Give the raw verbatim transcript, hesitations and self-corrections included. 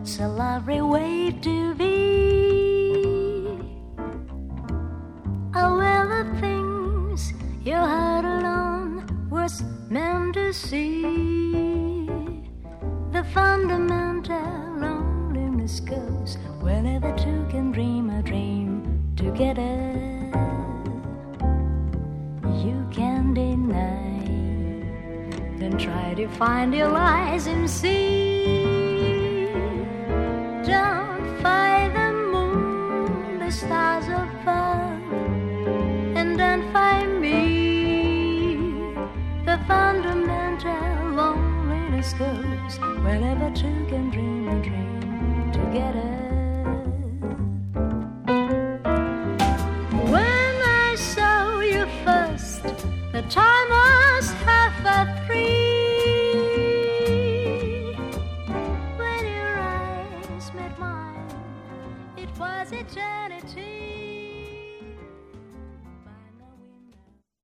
It's a lovely way to be. Oh, well, the things you heard alone was meant to see. The fundamental loneliness goes whenever two can dream a dream together. You can deny, then try to find your lies and see. Don't fight the moon, the stars above, and don't find me. The fundamental loneliness goes whenever two can dream a dream together. When I saw you first, the time was half at three. When your eyes met mine, it was eternity.